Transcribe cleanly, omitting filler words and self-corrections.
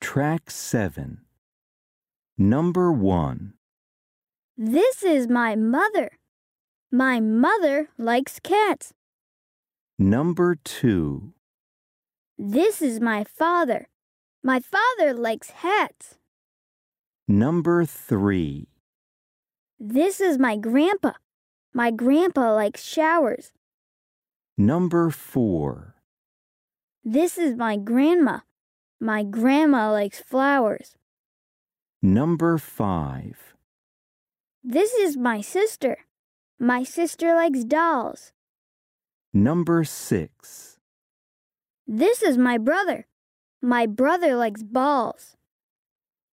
Track 7. Number 1. This is my mother. My mother likes cats. Number 2. This is my father. My father likes hats. Number 3. This is my grandpa. My grandpa likes showers. Number 4. This is my grandma. My grandma likes flowers. Number 5. This is my sister. My sister likes dolls. Number 6. This is my brother. My brother likes balls.